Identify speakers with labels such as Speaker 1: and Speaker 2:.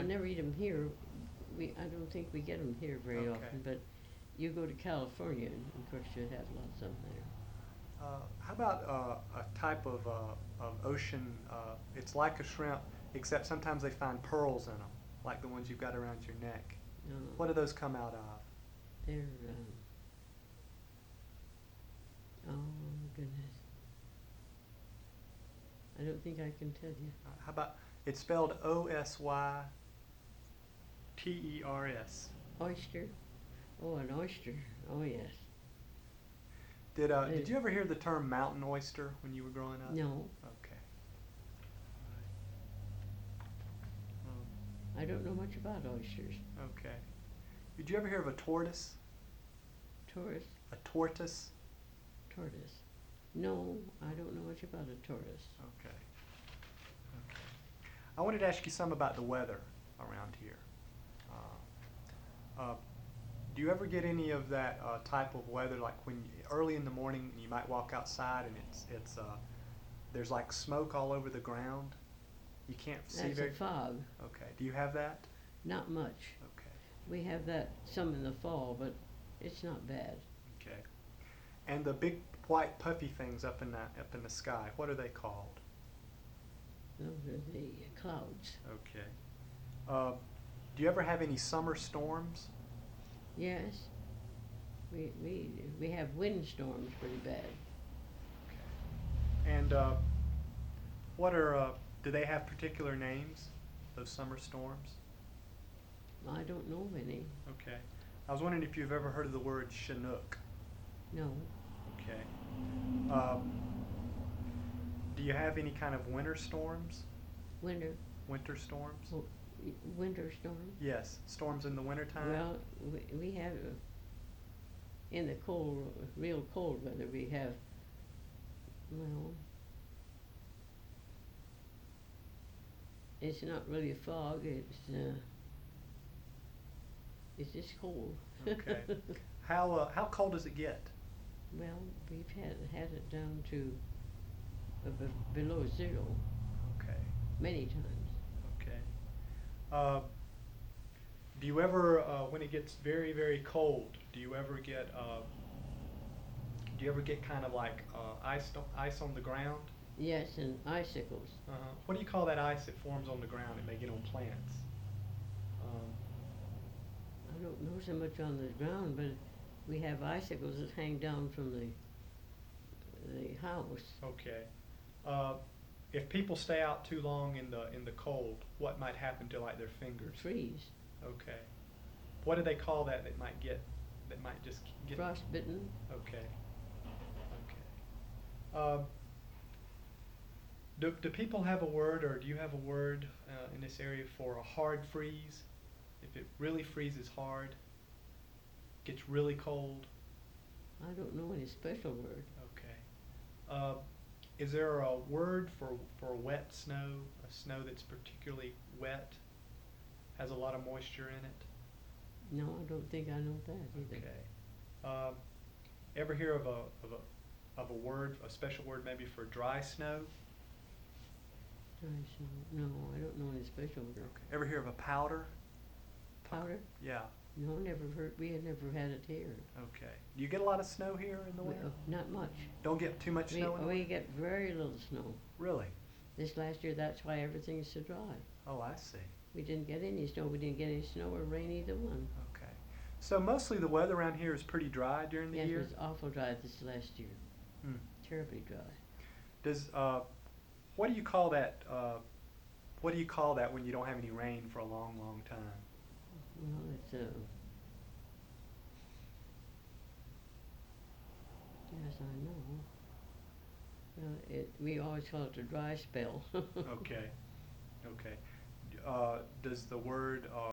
Speaker 1: I never eat them here. I don't think we get them here very
Speaker 2: Okay.
Speaker 1: often, but you go to California, and of course you have lots of them there.
Speaker 2: How about a type of ocean? It's like a shrimp, except sometimes they find pearls in them, like the ones you've got around your neck. What do those come out of?
Speaker 1: They're, oh goodness, I don't think I can tell you.
Speaker 2: How about it's spelled Oysters.
Speaker 1: Oyster? Oh, an oyster. Oh yes.
Speaker 2: Did you ever hear the term mountain oyster when you were growing up?
Speaker 1: No,
Speaker 2: Okay.
Speaker 1: I don't know much about oysters.
Speaker 2: Okay. Did you ever hear of a tortoise?
Speaker 1: Tortoise?
Speaker 2: A tortoise?
Speaker 1: Tortoise. No, I don't know much about a tortoise.
Speaker 2: Okay. Okay. I wanted to ask you some about the weather around here. Uh, do you ever get any of that type of weather, like when early in the morning you might walk outside and it's there's like smoke all over the ground? You can't see
Speaker 1: That's
Speaker 2: very.
Speaker 1: a fog.
Speaker 2: Okay. Do you have that?
Speaker 1: Not much.
Speaker 2: Okay.
Speaker 1: We have that some in the fall, but it's not bad.
Speaker 2: Okay. And the big white puffy things up in the sky, what are they called?
Speaker 1: Those are the clouds.
Speaker 2: Okay. Do you ever have any summer storms?
Speaker 1: Yes. We have wind storms pretty bad.
Speaker 2: Okay. And what are do they have particular names? Those summer storms?
Speaker 1: I don't know of any.
Speaker 2: Okay. I was wondering if you've ever heard of the word Chinook.
Speaker 1: No.
Speaker 2: Okay. Do you have any kind of winter storms?
Speaker 1: Winter.
Speaker 2: Winter storms?
Speaker 1: Oh, winter storm.
Speaker 2: Yes. Storms in the wintertime?
Speaker 1: Well, we have in the cold, real cold weather. We have well, it's not really a fog. It's just cold.
Speaker 2: Okay. How cold does it get?
Speaker 1: Well, we've had it down to below zero
Speaker 2: Okay.
Speaker 1: many times.
Speaker 2: Okay. Do you ever, when it gets very, very cold, do you ever get kind of like ice on the ground?
Speaker 1: Yes, and icicles.
Speaker 2: What do you call that ice that forms on the ground? It may get on plants.
Speaker 1: I don't know so much on the ground, but we have icicles that hang down from the house.
Speaker 2: Okay. If people stay out too long in the cold, what might happen to like their fingers?
Speaker 1: Freeze.
Speaker 2: Okay. What do they call that? That might just get
Speaker 1: Frostbitten.
Speaker 2: Okay. Okay. Do people have a word, or do you have a word in this area for a hard freeze? If it really freezes hard, gets really cold.
Speaker 1: I don't know any special word.
Speaker 2: Okay. Is there a word for wet snow? A snow that's particularly wet, has a lot of moisture in it?
Speaker 1: No, I don't think I know that either.
Speaker 2: Okay. Ever hear of a word, a special word maybe for dry snow?
Speaker 1: Dry snow. No, I don't know any special word.
Speaker 2: Okay. Ever hear of a powder?
Speaker 1: Powder?
Speaker 2: Yeah.
Speaker 1: No, never heard. We had never had it here.
Speaker 2: Okay. Do you get a lot of snow here in the winter?
Speaker 1: Not much.
Speaker 2: Don't get too much snow in the
Speaker 1: We
Speaker 2: winter?
Speaker 1: get very little snow.
Speaker 2: Really?
Speaker 1: This last year, that's why everything is so dry.
Speaker 2: Oh, I see.
Speaker 1: We didn't get any snow. We didn't get any snow or rain either one.
Speaker 2: Okay. So mostly the weather around here is pretty dry during the
Speaker 1: Yes, it
Speaker 2: year?
Speaker 1: was awful dry this last year.
Speaker 2: Hmm.
Speaker 1: Terribly dry.
Speaker 2: Does what do you call that? What do you call that when you don't have any rain for a long, long time?
Speaker 1: Well, it's yes, I know. Well, we always call it a dry spell.
Speaker 2: Okay. Okay. Does the word